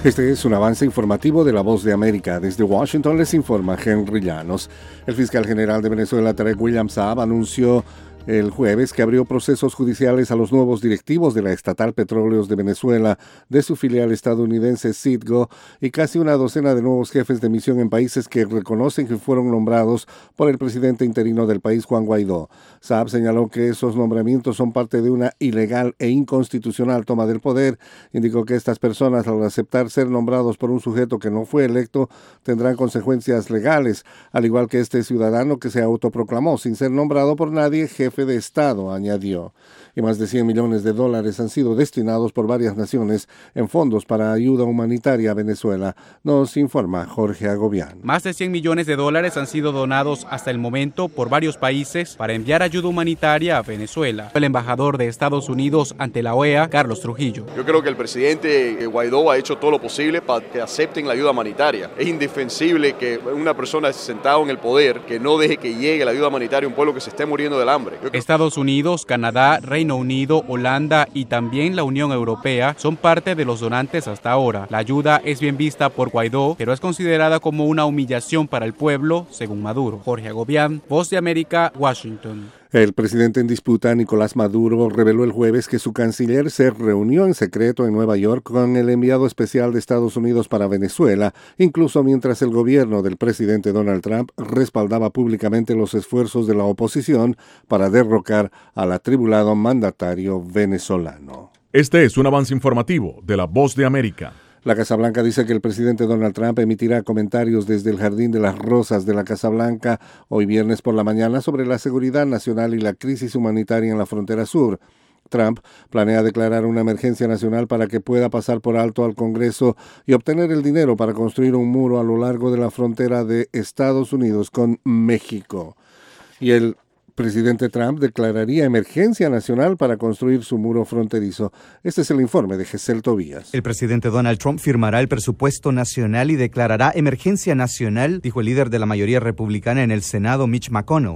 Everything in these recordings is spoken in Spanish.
Este es un avance informativo de La Voz de América. Desde Washington les informa Henry Llanos. El fiscal general de Venezuela, Tarek William Saab, anunció el jueves que abrió procesos judiciales a los nuevos directivos de la estatal Petróleos de Venezuela, de su filial estadounidense Citgo, y casi una docena de nuevos jefes de misión en países que reconocen que fueron nombrados por el presidente interino del país, Juan Guaidó. Saab señaló que esos nombramientos son parte de una ilegal e inconstitucional toma del poder. Indicó que estas personas, al aceptar ser nombrados por un sujeto que no fue electo, tendrán consecuencias legales, al igual que este ciudadano que se autoproclamó sin ser nombrado por nadie jefe de Estado, añadió. Y más de $100 millones han sido destinados por varias naciones en fondos para ayuda humanitaria a Venezuela, nos informa Jorge Agobián. Más de $100 millones han sido donados hasta el momento por varios países para enviar ayuda humanitaria a Venezuela. El embajador de Estados Unidos ante la OEA, Carlos Trujillo. Yo creo que el presidente Guaidó ha hecho todo lo posible para que acepten la ayuda humanitaria. Es indefensible que una persona sentada en el poder que no deje que llegue la ayuda humanitaria a un pueblo que se esté muriendo del hambre. Estados Unidos, Canadá, Reino Unido, Holanda y también la Unión Europea son parte de los donantes hasta ahora. La ayuda es bien vista por Guaidó, pero es considerada como una humillación para el pueblo, según Maduro. Jorge Agobián, Voz de América, Washington. El presidente en disputa, Nicolás Maduro, reveló el jueves que su canciller se reunió en secreto en Nueva York con el enviado especial de Estados Unidos para Venezuela, incluso mientras el gobierno del presidente Donald Trump respaldaba públicamente los esfuerzos de la oposición para derrocar al atribulado mandatario venezolano. Este es un avance informativo de La Voz de América. La Casa Blanca dice que el presidente Donald Trump emitirá comentarios desde el Jardín de las Rosas de la Casa Blanca hoy viernes por la mañana sobre la seguridad nacional y la crisis humanitaria en la frontera sur. Trump planea declarar una emergencia nacional para que pueda pasar por alto al Congreso y obtener el dinero para construir un muro a lo largo de la frontera de Estados Unidos con México. Y el presidente Trump declararía emergencia nacional para construir su muro fronterizo. Este es el informe de Gesell Tobías. El presidente Donald Trump firmará el presupuesto nacional y declarará emergencia nacional, dijo el líder de la mayoría republicana en el Senado, Mitch McConnell.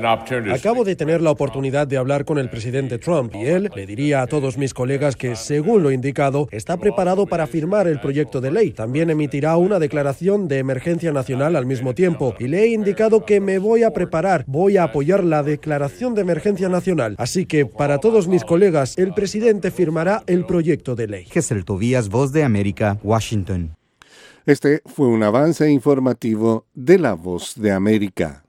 Acabo de tener la oportunidad de hablar con el presidente Trump y él le diría a todos mis colegas que, según lo indicado, está preparado para firmar el proyecto de ley. También emitirá una declaración de emergencia nacional al mismo tiempo y le he indicado que me voy a preparar, voy a apoyar la declaración de emergencia nacional. Así que, para todos mis colegas, el presidente firmará el proyecto de ley. Gesell Tobías, Voz de América, Washington. Este fue un avance informativo de La Voz de América.